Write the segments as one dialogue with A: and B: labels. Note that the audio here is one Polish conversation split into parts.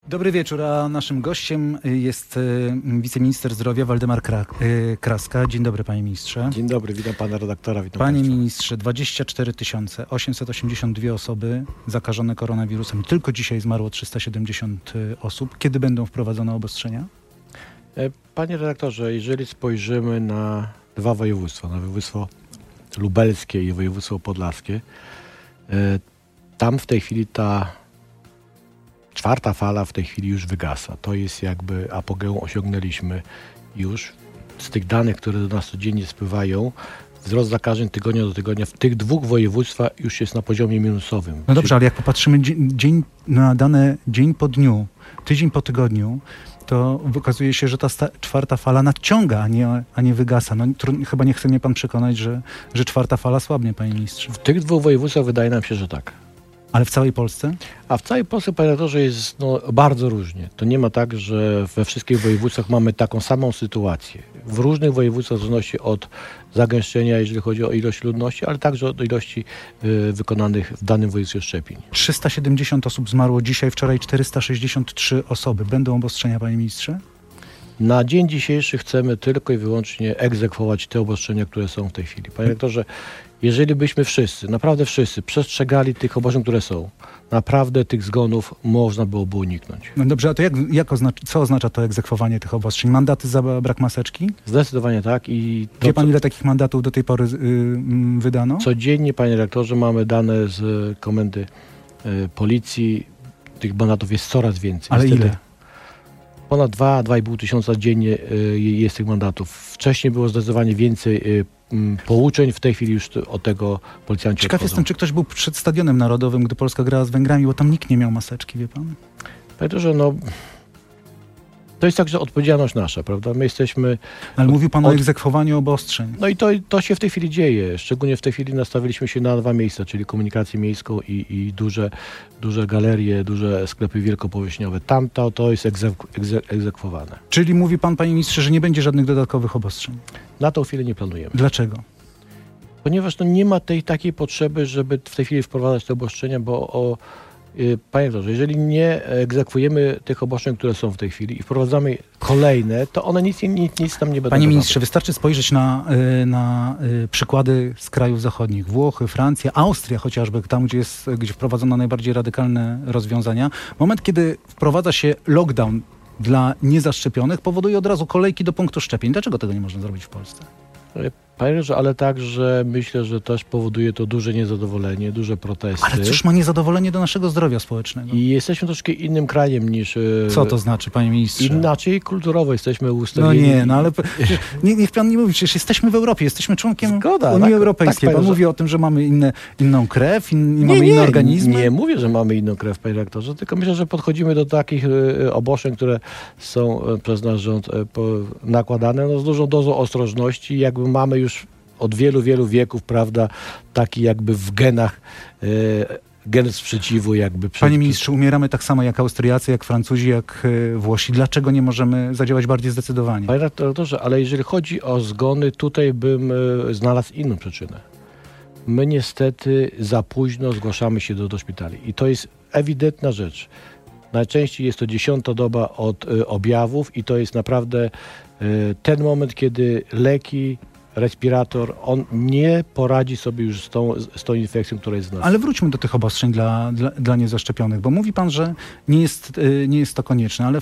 A: Dobry wieczór, a naszym gościem jest wiceminister zdrowia Waldemar Kraska. Dzień dobry, panie ministrze.
B: Dzień dobry, witam pana redaktora, witam
A: Panie
B: państwa.
A: ministrze, 24 882 osoby zakażone koronawirusem. Tylko dzisiaj zmarło 370 osób. Kiedy będą wprowadzone obostrzenia?
B: Panie redaktorze, jeżeli spojrzymy na dwa województwa, na województwo lubelskie i województwo podlaskie, tam w tej chwili ta czwarta fala w tej chwili już wygasa. To jest jakby apogeum osiągnęliśmy już. Z tych danych, które do nas codziennie spływają, wzrost zakażeń tygodnia do tygodnia w tych dwóch województwach już jest na poziomie minusowym.
A: No dobrze, ale jak popatrzymy na dane dzień po dniu, tydzień po tygodniu, to wykazuje się, że ta czwarta fala nadciąga, a nie wygasa. No, chyba nie chce mnie pan przekonać, że czwarta fala słabnie, panie ministrze.
B: W tych dwóch województwach wydaje nam się, że tak.
A: Ale w całej Polsce?
B: A w całej Polsce, panie redaktorze, jest bardzo różnie. To nie ma tak, że we wszystkich województwach mamy taką samą sytuację. W różnych województwach w zależności od zagęszczenia, jeżeli chodzi o ilość ludności, ale także od ilości wykonanych w danym województwie szczepień.
A: 370 osób zmarło dzisiaj, wczoraj 463 osoby. Będą obostrzenia, panie ministrze?
B: Na dzień dzisiejszy chcemy tylko i wyłącznie egzekwować te obostrzenia, które są w tej chwili. Panie redaktorze, jeżeli byśmy wszyscy, naprawdę wszyscy przestrzegali tych obostrzeń, które są, naprawdę tych zgonów można byłoby uniknąć.
A: No dobrze, a to co oznacza to egzekwowanie tych obostrzeń? Mandaty za brak maseczki?
B: Zdecydowanie tak.
A: Wie pan, ile takich mandatów do tej pory wydano?
B: Codziennie, panie redaktorze, mamy dane z komendy policji. Tych mandatów jest coraz więcej.
A: Ale
B: niestety.
A: ile?
B: Ponad 2,5 tysiąca dziennie jest tych mandatów. Wcześniej było zdecydowanie więcej pouczeń, w tej chwili już od tego policjanci
A: Ciekaw
B: odchodzą.
A: jestem, czy ktoś był przed Stadionem Narodowym, gdy Polska grała z Węgrami, bo tam nikt nie miał maseczki, wie pan?
B: Panie redaktorze, to jest także odpowiedzialność nasza, prawda? My jesteśmy...
A: Ale mówił pan o egzekwowaniu obostrzeń.
B: No i to się w tej chwili dzieje. Szczególnie w tej chwili nastawiliśmy się na dwa miejsca, czyli komunikację miejską i duże galerie, duże sklepy wielkopowierzchniowe. Tam to jest egzekwowane.
A: Czyli mówi pan, panie ministrze, że nie będzie żadnych dodatkowych obostrzeń.
B: Na tą chwilę nie planujemy.
A: Dlaczego?
B: Ponieważ nie ma takiej potrzeby, żeby w tej chwili wprowadzać te obostrzenia, bo panie doktorze, jeżeli nie egzekwujemy tych obostrzeń, które są w tej chwili i wprowadzamy kolejne, to one nic tam nie będą.
A: Panie ministrze, wystarczy spojrzeć na przykłady z krajów zachodnich. Włochy, Francja, Austria chociażby, tam gdzie wprowadzono najbardziej radykalne rozwiązania. Moment, kiedy wprowadza się lockdown dla niezaszczepionych, powoduje od razu kolejki do punktu szczepień. Dlaczego tego nie można zrobić w Polsce?
B: Panie doktorze, ale także myślę, że też powoduje to duże niezadowolenie, duże protesty.
A: Ale cóż ma niezadowolenie do naszego zdrowia społecznego?
B: I jesteśmy troszkę innym krajem niż...
A: Co to znaczy, panie ministrze?
B: Inaczej kulturowo jesteśmy ustawieni.
A: Ale niech pan nie mówi, przecież jesteśmy w Europie, jesteśmy członkiem
B: Zgoda,
A: Unii
B: tak,
A: Europejskiej.
B: tak,
A: pan mówi o tym, że mamy inną krew, mamy inne organizmy.
B: Nie mówię, że mamy inną krew, panie redaktorze, tylko myślę, że podchodzimy do takich obostrzeń, które są przez nasz rząd nakładane z dużą dozą ostrożności. Jakby mamy już od wielu, wielu wieków, prawda, taki jakby w genach gen sprzeciwu jakby.
A: Panie ministrze, umieramy tak samo jak Austriacy, jak Francuzi, jak Włosi. Dlaczego nie możemy zadziałać bardziej zdecydowanie?
B: Panie redaktorze, ale jeżeli chodzi o zgony, tutaj bym znalazł inną przyczynę. My niestety za późno zgłaszamy się do szpitali i to jest ewidentna rzecz. Najczęściej jest to 10. doba od objawów i to jest naprawdę ten moment, kiedy leki, respirator, on nie poradzi sobie już z tą infekcją, która jest w nas.
A: Ale wróćmy do tych obostrzeń dla niezaszczepionych, bo mówi pan, że nie jest to konieczne, ale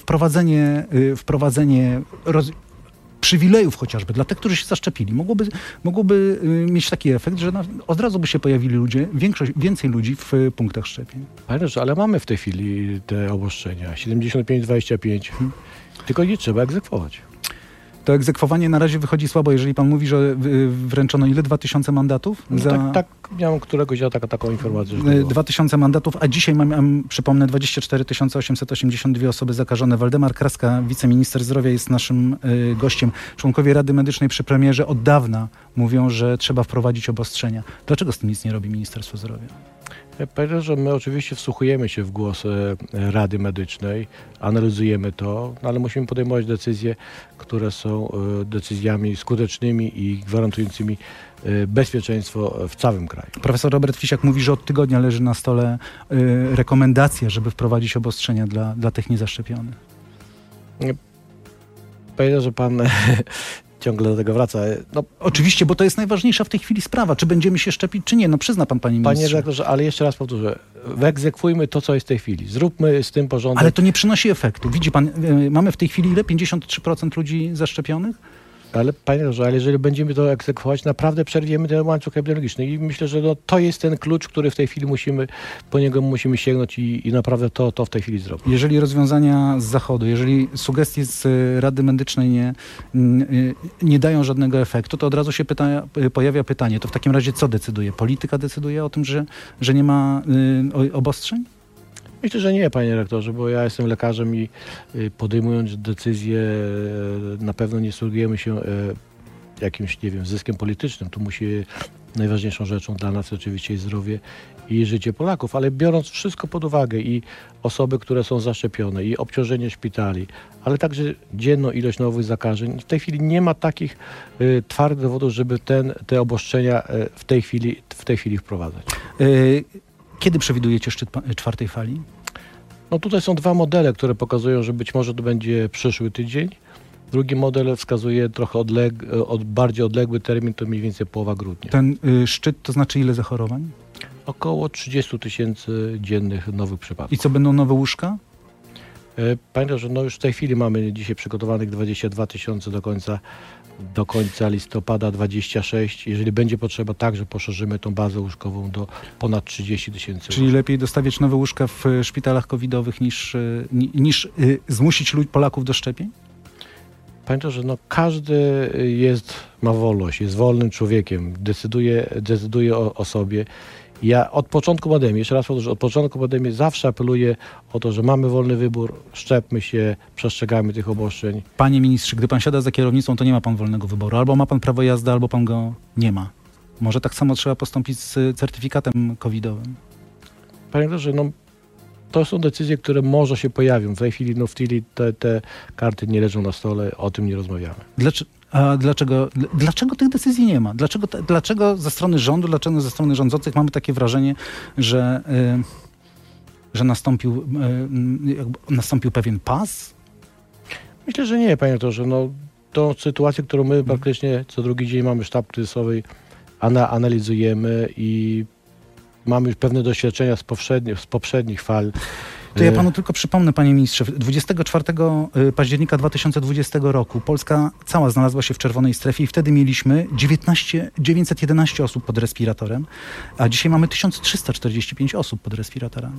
A: wprowadzenie przywilejów chociażby dla tych, którzy się zaszczepili, mogłoby mieć taki efekt, że od razu by się pojawili więcej ludzi w punktach szczepień.
B: Panie doktorze, ale mamy w tej chwili te obostrzenia 75-25, tylko nie trzeba egzekwować.
A: To egzekwowanie na razie wychodzi słabo, jeżeli pan mówi, że wręczono ile? 2000 mandatów?
B: Tak, miałem któregoś dnia taką informację, że
A: 2000 mandatów, a dzisiaj mamy, przypomnę, 24 882 osoby zakażone. Waldemar Kraska, wiceminister zdrowia, jest naszym gościem. Członkowie Rady Medycznej przy premierze od dawna mówią, że trzeba wprowadzić obostrzenia. Dlaczego z tym nic nie robi Ministerstwo Zdrowia?
B: Powiem, że my oczywiście wsłuchujemy się w głos Rady Medycznej, analizujemy to, no ale musimy podejmować decyzje, które są decyzjami skutecznymi i gwarantującymi bezpieczeństwo w całym kraju.
A: Profesor Robert Fisiak mówi, że od tygodnia leży na stole rekomendacja, żeby wprowadzić obostrzenia dla tych niezaszczepionych.
B: Powiem, że pan ciągle do tego wraca. No,
A: oczywiście, bo to jest najważniejsza w tej chwili sprawa, czy będziemy się szczepić, czy nie. No przyzna pan, panie ministrze.
B: Panie redaktorze, ale jeszcze raz powtórzę, wyegzekwujmy to, co jest w tej chwili. Zróbmy z tym porządek.
A: Ale to nie przynosi efektu. Widzi pan, mamy w tej chwili ile? 53% ludzi zaszczepionych?
B: Ale panie redaktorze, ale jeżeli będziemy to egzekwować, naprawdę przerwiemy ten łańcuch epidemiologiczny i myślę, że no, to jest ten klucz, który w tej chwili po niego musimy sięgnąć i naprawdę to w tej chwili zrobić.
A: Jeżeli rozwiązania z Zachodu, jeżeli sugestie z Rady Medycznej nie dają żadnego efektu, to od razu się pojawia pytanie, to w takim razie co decyduje? Polityka decyduje o tym, że nie ma obostrzeń?
B: Myślę, że nie, panie rektorze, bo ja jestem lekarzem i podejmując decyzje na pewno nie sługujemy się jakimś, nie wiem, zyskiem politycznym. Tu najważniejszą rzeczą dla nas oczywiście jest zdrowie i życie Polaków, ale biorąc wszystko pod uwagę i osoby, które są zaszczepione i obciążenie szpitali, ale także dzienną ilość nowych zakażeń, w tej chwili nie ma takich twardych dowodów, żeby te obostrzenia w tej chwili wprowadzać.
A: Kiedy przewidujecie szczyt czwartej fali?
B: No tutaj są dwa modele, które pokazują, że być może to będzie przyszły tydzień. Drugi model wskazuje trochę bardziej odległy termin, to mniej więcej połowa grudnia.
A: Ten szczyt to znaczy ile zachorowań?
B: Około 30 000 dziennych nowych przypadków.
A: I co, będą nowe łóżka?
B: Pamiętam, że no już w tej chwili mamy dzisiaj przygotowanych 22 000 do końca listopada 26. Jeżeli będzie potrzeba, także poszerzymy tą bazę łóżkową do ponad 30 000.
A: Czyli lepiej dostawiać nowe łóżka w szpitalach covidowych niż zmusić Polaków do szczepień?
B: Pamiętam, że no każdy ma wolność, jest wolnym człowiekiem, decyduje o sobie. Ja od początku pandemii, jeszcze raz powtórzę, od początku pandemii zawsze apeluję o to, że mamy wolny wybór, szczepmy się, przestrzegajmy tych obostrzeń.
A: Panie ministrze, gdy pan siada za kierownicą, to nie ma pan wolnego wyboru. Albo ma pan prawo jazdy, albo pan go nie ma. Może tak samo trzeba postąpić z certyfikatem covidowym?
B: Panie doktorze, no to są decyzje, które może się pojawią. W tej chwili te karty nie leżą na stole, o tym nie rozmawiamy.
A: Dlaczego tych decyzji nie ma? Dlaczego ze strony rządu, dlaczego ze strony rządzących mamy takie wrażenie, że nastąpił pewien pas?
B: Myślę, że nie, panie doktorze. No, tą sytuację, którą my praktycznie co drugi dzień mamy sztab kryzysowy, analizujemy i mamy już pewne doświadczenia z poprzednich fal.
A: To ja panu tylko przypomnę, panie ministrze, 24 października 2020 roku Polska cała znalazła się w czerwonej strefie i wtedy mieliśmy 911 osób pod respiratorem, a dzisiaj mamy 1345 osób pod respiratorami.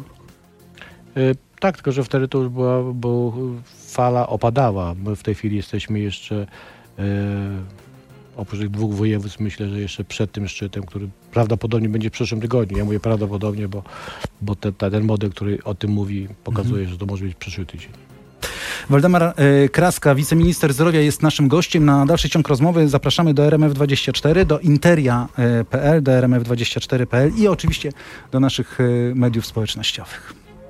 B: Tak, tylko że wtedy to już bo fala opadała. My w tej chwili jesteśmy jeszcze oprócz tych dwóch województw, myślę, że jeszcze przed tym szczytem, który prawdopodobnie będzie w przyszłym tygodniu. Ja mówię prawdopodobnie, bo ten model, który o tym mówi, pokazuje, że to może być przyszły tydzień.
A: Waldemar Kraska, wiceminister zdrowia, jest naszym gościem. Na dalszy ciąg rozmowy zapraszamy do RMF24, do interia.pl, do RMF24.pl i oczywiście do naszych mediów społecznościowych.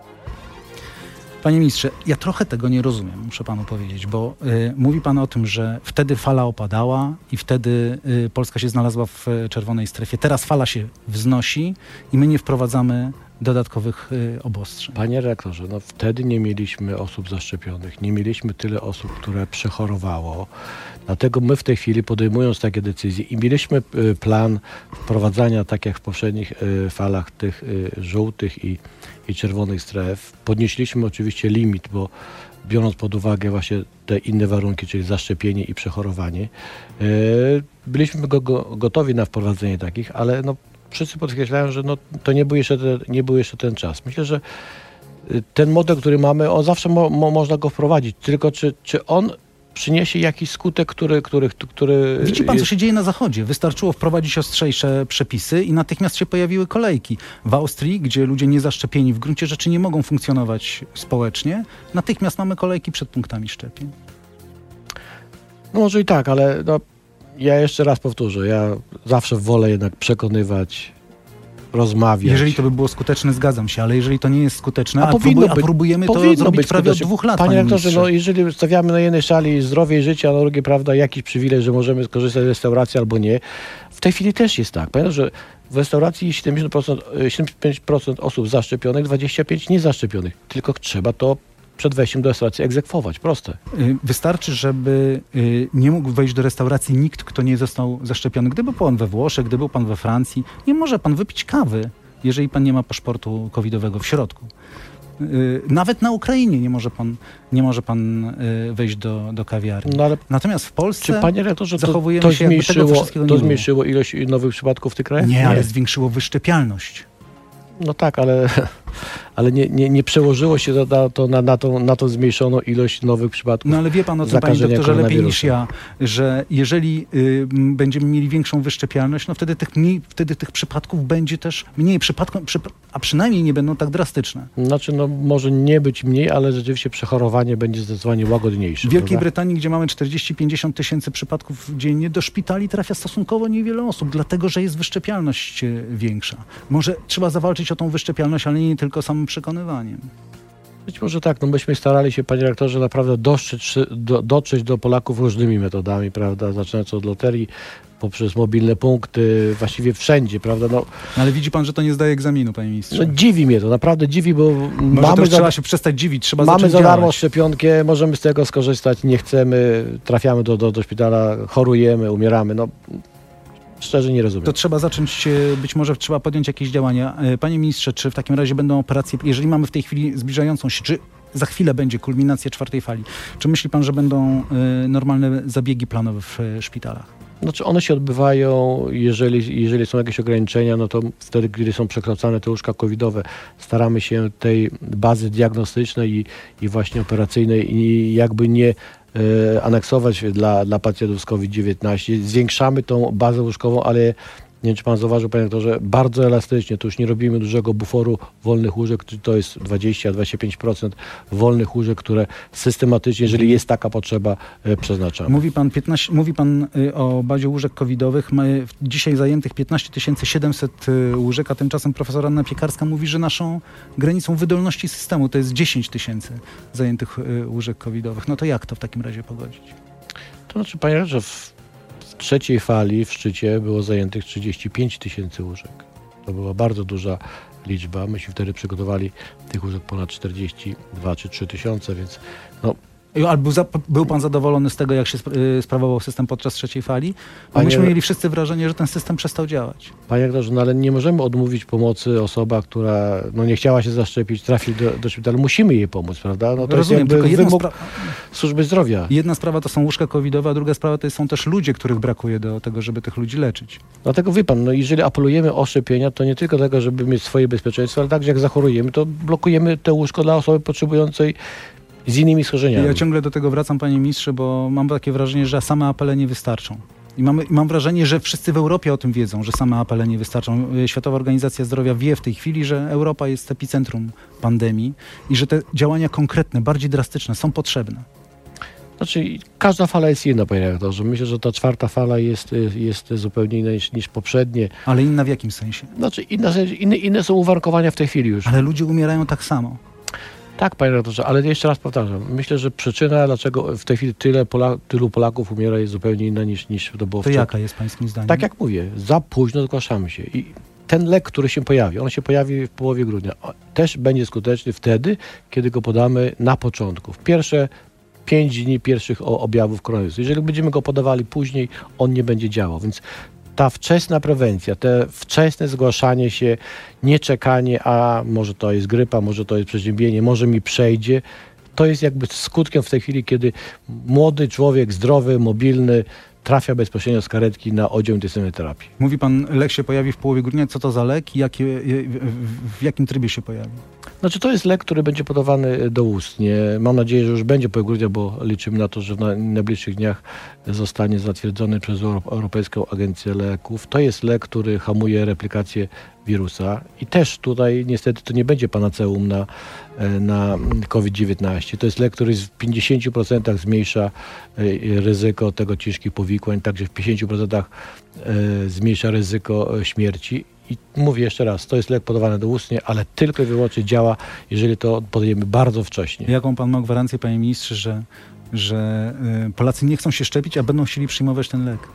A: Panie ministrze, ja trochę tego nie rozumiem, muszę panu powiedzieć, bo mówi pan o tym, że wtedy fala opadała i wtedy Polska się znalazła w czerwonej strefie. Teraz fala się wznosi i my nie wprowadzamy dodatkowych obostrzeń.
B: Panie rektorze, no wtedy nie mieliśmy osób zaszczepionych, nie mieliśmy tyle osób, które przechorowało. Dlatego my w tej chwili, podejmując takie decyzje i mieliśmy plan wprowadzania, tak jak w poprzednich falach, tych żółtych i czerwonych stref, podnieśliśmy oczywiście limit, bo biorąc pod uwagę właśnie te inne warunki, czyli zaszczepienie i przechorowanie, byliśmy gotowi na wprowadzenie takich, ale no, wszyscy podkreślają, że no, to nie był jeszcze ten czas. Myślę, że ten model, który mamy, on zawsze można go wprowadzić, tylko czy on przyniesie jakiś skutek, który
A: Widzi pan, co się dzieje na Zachodzie. Wystarczyło wprowadzić ostrzejsze przepisy i natychmiast się pojawiły kolejki. W Austrii, gdzie ludzie niezaszczepieni w gruncie rzeczy nie mogą funkcjonować społecznie, natychmiast mamy kolejki przed punktami szczepień.
B: No może i tak, ale no, ja jeszcze raz powtórzę, ja zawsze wolę jednak przekonywać rozmawiać.
A: Jeżeli to by było skuteczne, zgadzam się, ale jeżeli to nie jest skuteczne,
B: A powinno być,
A: próbujemy to
B: powinno
A: zrobić
B: być
A: prawie od
B: skuteczne.
A: 2 lat,
B: Panie rektorze,
A: ministrze.
B: jeżeli stawiamy na jednej szali zdrowie i życie, a na drugiej, prawda, jakiś przywilej, że możemy skorzystać z restauracji albo nie, w tej chwili też jest tak. Pamiętam, że w restauracji 75% osób zaszczepionych, 25% niezaszczepionych. Tylko trzeba to przed wejściem do restauracji egzekwować. Proste.
A: Wystarczy, żeby nie mógł wejść do restauracji nikt, kto nie został zaszczepiony. Gdyby był pan we Włoszech, gdyby był pan we Francji, nie może pan wypić kawy, jeżeli pan nie ma paszportu covidowego w środku. Nawet na Ukrainie nie może pan wejść do kawiarni.
B: No ale
A: Natomiast w Polsce
B: czy, panie rektorze,
A: zachowujemy
B: to
A: się, jakby tego wszystkiego nie
B: to
A: było.
B: zmniejszyło ilość nowych przypadków w tych krajach?
A: Nie, ale zwiększyło wyszczepialność.
B: No tak, ale nie przełożyło się na tą zmniejszoną ilość nowych przypadków.
A: No ale wie pan o tym, panie
B: zakażenia
A: doktorze, lepiej
B: koronawirusem.
A: niż ja, że jeżeli będziemy mieli większą wyszczepialność, no wtedy tych przypadków będzie też mniej, a przynajmniej nie będą tak drastyczne.
B: Znaczy, no może nie być mniej, ale rzeczywiście przechorowanie będzie zdecydowanie łagodniejsze.
A: W Wielkiej
B: prawda?
A: Brytanii, gdzie mamy 40-50 tysięcy przypadków dziennie, do szpitali trafia stosunkowo niewiele osób, dlatego że jest wyszczepialność większa. Może trzeba zawalczyć o tą wyszczepialność, ale nie tylko samym przekonywaniem.
B: Być może tak, no myśmy starali się, panie rektorze, naprawdę dotrzeć do Polaków różnymi metodami, prawda, zaczynając od loterii, poprzez mobilne punkty, właściwie wszędzie, prawda. No,
A: Ale widzi pan, że to nie zdaje egzaminu, panie ministrze.
B: no dziwi mnie to, naprawdę dziwi, bo
A: Może trzeba się przestać dziwić, trzeba
B: mamy
A: zacząć
B: za darmo
A: działać.
B: szczepionkę, możemy z tego skorzystać, nie chcemy, trafiamy do szpitala, chorujemy, umieramy, no szczerze nie rozumiem.
A: To trzeba zacząć, być może trzeba podjąć jakieś działania. Panie ministrze, czy w takim razie będą operacje, jeżeli mamy w tej chwili zbliżającą się, czy za chwilę będzie kulminacja 4. fali, czy myśli pan, że będą normalne zabiegi planowe w szpitalach?
B: Znaczy one się odbywają, jeżeli są jakieś ograniczenia, no to wtedy, kiedy są przekształcane te łóżka covidowe, staramy się tej bazy diagnostycznej i właśnie operacyjnej i jakby nie aneksować dla pacjentów z COVID-19. Zwiększamy tą bazę łóżkową, ale nie wiem, czy pan zauważył, panie doktorze, bardzo elastycznie. To już nie robimy dużego buforu wolnych łóżek, to jest 20-25% wolnych łóżek, które systematycznie, jeżeli jest taka potrzeba, przeznaczamy.
A: Mówi pan o bazie łóżek covidowych. Mamy dzisiaj zajętych 15 700 łóżek, a tymczasem profesor Anna Piekarska mówi, że naszą granicą wydolności systemu to jest 10 000 zajętych łóżek covidowych. No to jak to w takim razie pogodzić?
B: To znaczy, panie redaktorze, w 3. fali w szczycie było zajętych 35 000 łóżek. To była bardzo duża liczba. Myśmy wtedy przygotowali tych łóżek ponad 42 czy 3 tysiące, więc no,
A: Ale był pan zadowolony z tego, jak się sprawował system podczas 3. fali? Bo
B: Panie-
A: myśmy mieli wszyscy wrażenie, że ten system przestał działać.
B: panie redaktorze, no ale nie możemy odmówić pomocy osoba, która no, nie chciała się zaszczepić, trafi do szpitala. Musimy jej pomóc, prawda? No, to
A: Rozumiem,
B: jest
A: tylko
B: jakby wymóg służby zdrowia.
A: jedna sprawa to są łóżka covidowe, a druga sprawa to są też ludzie, których brakuje do tego, żeby tych ludzi leczyć.
B: Dlatego wie pan, no jeżeli apelujemy o szczepienia, to nie tylko dlatego, żeby mieć swoje bezpieczeństwo, ale także jak zachorujemy, to blokujemy te łóżko dla osoby potrzebującej z innymi schorzeniami.
A: Ja ciągle do tego wracam, panie ministrze, bo mam takie wrażenie, że same apele nie wystarczą. I mam wrażenie, że wszyscy w Europie o tym wiedzą, że same apele nie wystarczą. Światowa Organizacja Zdrowia wie w tej chwili, że Europa jest epicentrum pandemii i że te działania konkretne, bardziej drastyczne są potrzebne.
B: Znaczy, każda fala jest inna, panie redaktorze. Myślę, że ta 4. fala jest zupełnie inna niż poprzednie.
A: Ale inna w jakim sensie?
B: Znaczy, inne są uwarunkowania w tej chwili już.
A: Ale ludzie umierają tak samo.
B: Tak, panie redaktorze, ale jeszcze raz powtarzam. Myślę, że przyczyna, dlaczego w tej chwili tylu Polaków umiera, jest zupełnie inna niż to było
A: To
B: wcześniej.
A: jaka jest pańskim zdaniem?
B: Tak jak mówię, za późno zgłaszamy się. I ten lek, który się pojawi, on się pojawi w połowie grudnia, też będzie skuteczny wtedy, kiedy go podamy na początku. W pierwsze 5 dni pierwszych objawów koronawirusa. Jeżeli będziemy go podawali później, on nie będzie działał. Więc ta wczesna prewencja, te wczesne zgłaszanie się, nie czekanie, a może to jest grypa, może to jest przeziębienie, może mi przejdzie, to jest jakby skutkiem w tej chwili, kiedy młody człowiek, zdrowy, mobilny, trafia bezpośrednio z karetki na oddział intensywnej terapii.
A: Mówi pan, lek się pojawi w połowie grudnia. Co to za lek i w jakim trybie się pojawi?
B: Znaczy to jest lek, który będzie podawany doustnie. Mam nadzieję, że już będzie po grudniu, bo liczymy na to, że w najbliższych dniach zostanie zatwierdzony przez Europejską Agencję Leków. To jest lek, który hamuje replikację wirusa i też tutaj niestety to nie będzie panaceum na COVID-19. To jest lek, który w 50% zmniejsza ryzyko tego ciężkich powikłań, także w 50% zmniejsza ryzyko śmierci I mówię jeszcze raz, to jest lek podawany doustnie, ale tylko i wyłącznie działa, jeżeli to podajemy bardzo wcześnie.
A: Jaką pan ma gwarancję, panie ministrze, że Polacy nie chcą się szczepić, a będą chcieli przyjmować ten lek?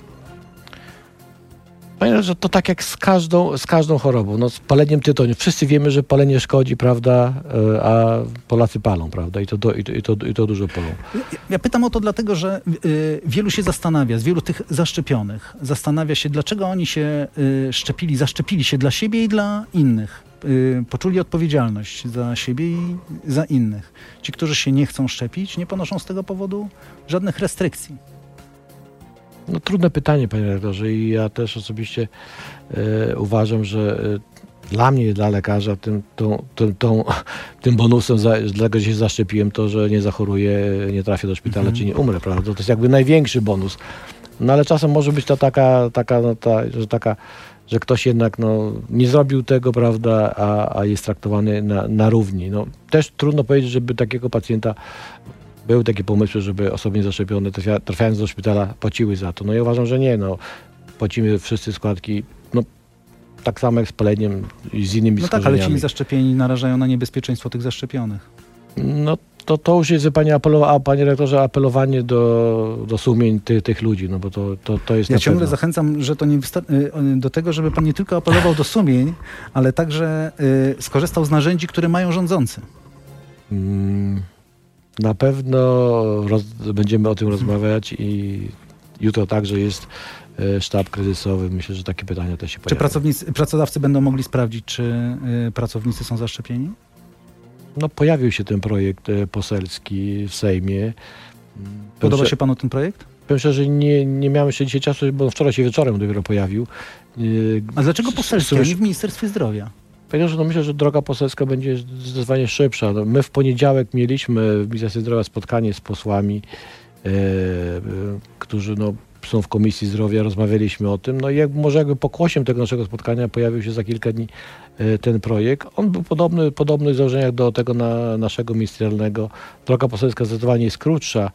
B: Panie, że to tak jak z każdą chorobą, no z paleniem tytoniu. Wszyscy wiemy, że palenie szkodzi, prawda, a Polacy palą, prawda, i to dużo palą.
A: Ja pytam o to dlatego, że wielu się zastanawia, z wielu tych zaszczepionych, zastanawia się, dlaczego oni się szczepili, zaszczepili się dla siebie i dla innych. Poczuli odpowiedzialność za siebie i za innych. Ci, którzy się nie chcą szczepić, nie ponoszą z tego powodu żadnych restrykcji.
B: No trudne pytanie, panie redaktorze, i ja też osobiście uważam, że dla mnie, dla lekarza, tym bonusem, dlatego że się zaszczepiłem, to, że nie zachoruję, nie trafię do szpitala, czy nie umrę, prawda? To jest jakby największy bonus. No ale czasem może być to taka, że ktoś jednak nie zrobił tego, prawda, a jest traktowany na równi. No, też trudno powiedzieć, żeby takiego pacjenta, były takie pomysły, żeby osoby niezaszczepione trafiając do szpitala płaciły za to. No ja uważam, że nie. No, płacimy wszyscy składki, no tak samo jak z paleniem i z innymi
A: schorzeniami. Tak, ale ci niezaszczepieni narażają na niebezpieczeństwo tych zaszczepionych.
B: No to już jest, panie rektorze, apelowanie do sumień tych ludzi, no bo to jest.
A: Ja ciągle zachęcam, że to nie do tego, żeby pan nie tylko apelował do sumień, ale także skorzystał z narzędzi, które mają rządzący.
B: Na pewno będziemy o tym rozmawiać i jutro także jest sztab kryzysowy. Myślę, że takie pytania też się pojawią.
A: Czy pracodawcy będą mogli sprawdzić, czy pracownicy są zaszczepieni?
B: No pojawił się ten projekt poselski w Sejmie.
A: Podoba się panu ten projekt?
B: Powiem szczerze, że nie miałem jeszcze dzisiaj czasu, bo wczoraj się wieczorem dopiero pojawił.
A: A dlaczego poselski, a nie w Ministerstwie Zdrowia?
B: No myślę, że droga poselska będzie zdecydowanie szybsza. No, my w poniedziałek mieliśmy w Ministerstwie Zdrowia spotkanie z posłami, którzy są w Komisji Zdrowia, rozmawialiśmy o tym. No i może jakby pokłosiem tego naszego spotkania pojawił się za kilka dni ten projekt. On był podobny w założeniach do tego naszego ministerialnego. Droga poselska zdecydowanie jest krótsza.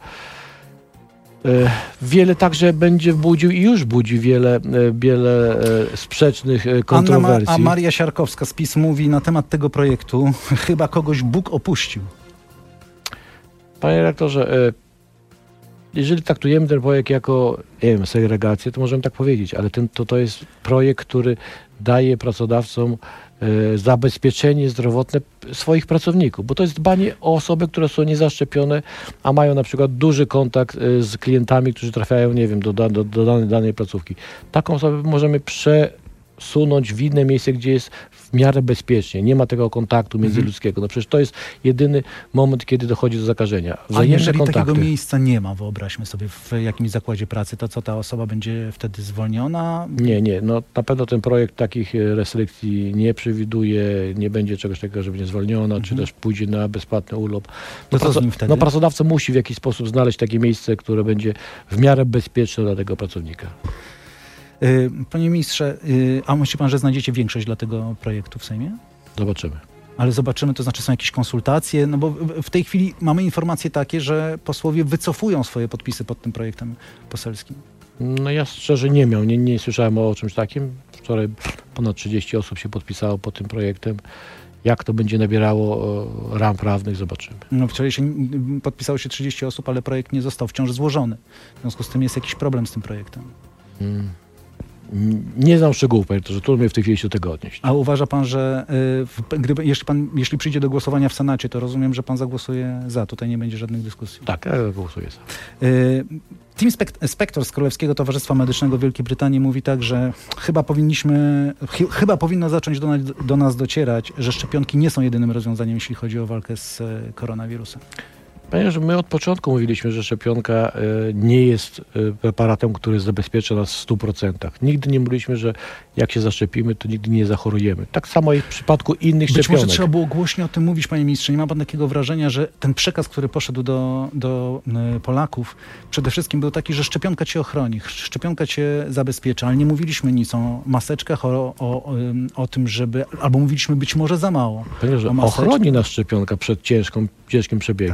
B: Wiele także będzie budził i już budzi wiele sprzecznych kontrowersji.
A: A Maria Siarkowska z PiS mówi na temat tego projektu, chyba kogoś Bóg opuścił.
B: Panie redaktorze, jeżeli traktujemy ten projekt jako, nie wiem, segregację, to możemy tak powiedzieć, ale to jest projekt, który daje pracodawcom zabezpieczenie zdrowotne swoich pracowników, bo to jest dbanie o osoby, które są niezaszczepione, a mają na przykład duży kontakt z klientami, którzy trafiają, nie wiem, do danej placówki. Taką osobę możemy przesunąć w inne miejsce, gdzie jest w miarę bezpiecznie. Nie ma tego kontaktu międzyludzkiego. No przecież to jest jedyny moment, kiedy dochodzi do zakażenia.
A: A jeżeli takiego miejsca nie ma, wyobraźmy sobie, w jakimś zakładzie pracy, to co, ta osoba będzie wtedy zwolniona?
B: Nie. No na pewno ten projekt takich restrykcji nie przewiduje, nie będzie czegoś takiego, że będzie zwolniona, czy też pójdzie na bezpłatny urlop.
A: To co z nim wtedy?
B: Pracodawca musi w jakiś sposób znaleźć takie miejsce, które będzie w miarę bezpieczne dla tego pracownika.
A: Panie ministrze, a myśli pan, że znajdziecie większość dla tego projektu w Sejmie?
B: Zobaczymy.
A: Ale zobaczymy, to znaczy są jakieś konsultacje, no bo w tej chwili mamy informacje takie, że posłowie wycofują swoje podpisy pod tym projektem poselskim.
B: No ja szczerze nie słyszałem o czymś takim. Wczoraj ponad 30 osób się podpisało pod tym projektem. Jak to będzie nabierało ram prawnych, zobaczymy.
A: No wczoraj podpisało się 30 osób, ale projekt nie został wciąż złożony. W związku z tym jest jakiś problem z tym projektem.
B: Nie znam szczegółów, panie redaktorze, trudno mnie w tej chwili się do tego odnieść.
A: A uważa pan, że jeśli przyjdzie do głosowania w Senacie, to rozumiem, że pan zagłosuje za, tutaj nie będzie żadnych dyskusji.
B: Tak, ja głosuję za.
A: Tim Spector z Królewskiego Towarzystwa Medycznego Wielkiej Brytanii mówi tak, że chyba powinno zacząć do nas docierać, że szczepionki nie są jedynym rozwiązaniem, jeśli chodzi o walkę z koronawirusem.
B: Panie, że my od początku mówiliśmy, że szczepionka nie jest preparatem, który zabezpiecza nas w 100%. Nigdy nie mówiliśmy, że jak się zaszczepimy, to nigdy nie zachorujemy. Tak samo jest w przypadku innych szczepionek.
A: Być może trzeba było głośno o tym mówić, panie ministrze. Nie ma pan takiego wrażenia, że ten przekaz, który poszedł do Polaków, przede wszystkim był taki, że szczepionka cię ochroni, szczepionka cię zabezpiecza, ale nie mówiliśmy nic o maseczkach, o tym, albo mówiliśmy być może za mało.
B: Panie, że ochroni nas szczepionka przed ciężkim przebiegiem i przed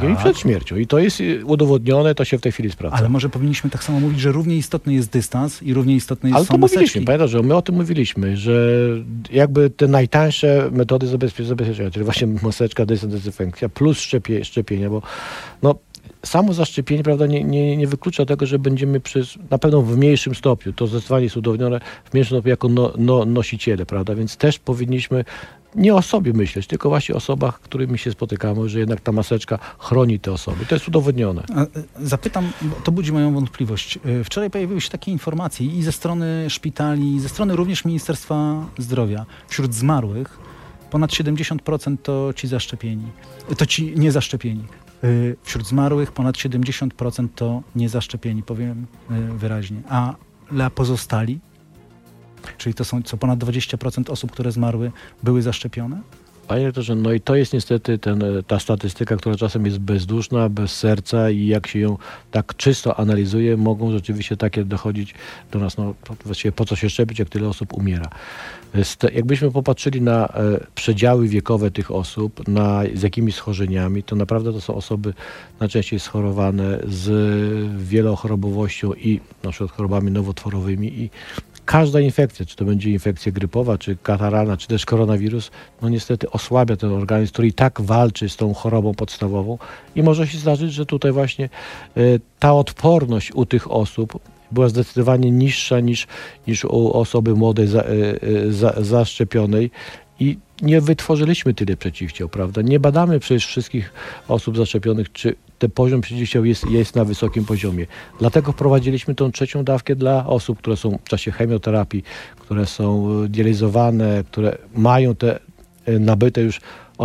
B: śmiercią. I to jest udowodnione, to się w tej chwili sprawdza.
A: Ale może powinniśmy tak samo mówić, że równie istotny jest dystans i równie istotny jest
B: Ale to
A: maseczki.
B: mówiliśmy, pamiętasz, że my o tym mówiliśmy, że jakby te najtańsze metody zabezpieczenia, czyli właśnie maseczka, dezynfekcja plus szczepienia, bo no, samo zaszczepienie, prawda, nie wyklucza tego, że będziemy na pewno w mniejszym stopniu, to zdecydowanie jest udowodnione, w mniejszym stopniu jako nosiciele, prawda, więc też powinniśmy nie o sobie myśleć, tylko właśnie o osobach, którymi się spotykamy, że jednak ta maseczka chroni te osoby. To jest udowodnione.
A: Zapytam, bo to budzi moją wątpliwość. Wczoraj pojawiły się takie informacje i ze strony szpitali, i ze strony również Ministerstwa Zdrowia. Wśród zmarłych ponad 70% to ci zaszczepieni. To ci niezaszczepieni. Wśród zmarłych ponad 70% to niezaszczepieni, powiem wyraźnie. A dla pozostali, czyli to są co ponad 20% osób, które zmarły, były zaszczepione?
B: Panie rektorze, no i to jest niestety ta statystyka, która czasem jest bezduszna, bez serca i jak się ją tak czysto analizuje, mogą rzeczywiście takie dochodzić do nas. No właściwie po co się szczepić, jak tyle osób umiera. Jakbyśmy popatrzyli na przedziały wiekowe tych osób, z jakimi schorzeniami, to naprawdę to są osoby najczęściej schorowane z wielochorobowością i na przykład chorobami nowotworowymi i każda infekcja, czy to będzie infekcja grypowa, czy kataralna, czy też koronawirus, no niestety osłabia ten organizm, który i tak walczy z tą chorobą podstawową i może się zdarzyć, że tutaj właśnie ta odporność u tych osób była zdecydowanie niższa niż u osoby młodej, zaszczepionej i nie wytworzyliśmy tyle przeciwciał, prawda? Nie badamy przecież wszystkich osób zaszczepionych, czy ten poziom przeciwciał jest na wysokim poziomie. Dlatego wprowadziliśmy tą trzecią dawkę dla osób, które są w czasie chemioterapii, które są dializowane, które mają te nabyte już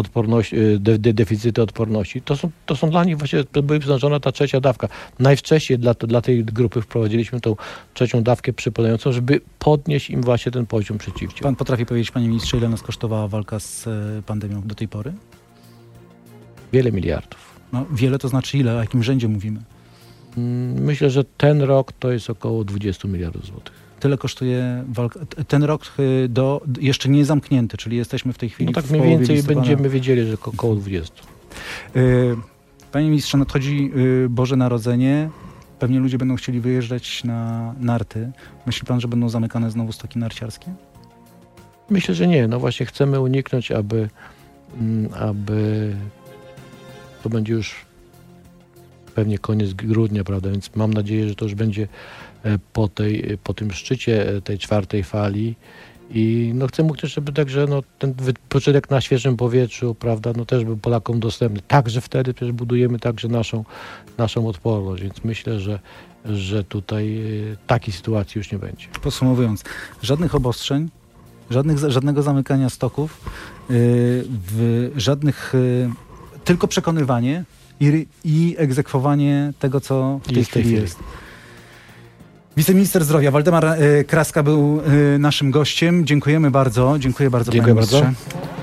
B: deficyty odporności. To są dla nich właśnie, była przeznaczona ta trzecia dawka. Najwcześniej dla tej grupy wprowadziliśmy tą trzecią dawkę przypominającą, żeby podnieść im właśnie ten poziom przeciwciał.
A: Pan potrafi powiedzieć, panie ministrze, ile nas kosztowała walka z pandemią do tej pory?
B: Wiele miliardów.
A: No, wiele to znaczy ile? O jakim rzędzie mówimy?
B: Myślę, że ten rok to jest około 20 miliardów złotych.
A: Tyle kosztuje walka. Ten rok jeszcze nie zamknięty, czyli jesteśmy w tej chwili
B: no tak
A: w
B: mniej
A: połowie
B: więcej
A: listopada.
B: będziemy wiedzieli, że około 20.
A: Panie ministrze, nadchodzi Boże Narodzenie. Pewnie ludzie będą chcieli wyjeżdżać na narty. Myśli pan, że będą zamykane znowu stoki narciarskie?
B: Myślę, że nie. No właśnie chcemy uniknąć, aby to będzie już pewnie koniec grudnia, prawda? Więc mam nadzieję, że to już będzie po tym szczycie tej czwartej fali i no chcemy też, żeby także ten wypoczynek na świeżym powietrzu, prawda, no też był Polakom dostępny. Także wtedy też budujemy także naszą odporność, więc myślę, że tutaj takiej sytuacji już nie będzie.
A: Podsumowując, żadnych obostrzeń, żadnego zamykania stoków, tylko przekonywanie i egzekwowanie tego, co w tej chwili jest. Wiceminister zdrowia Waldemar Kraska był naszym gościem. Dziękujemy bardzo. Dziękuję bardzo, panie ministrze.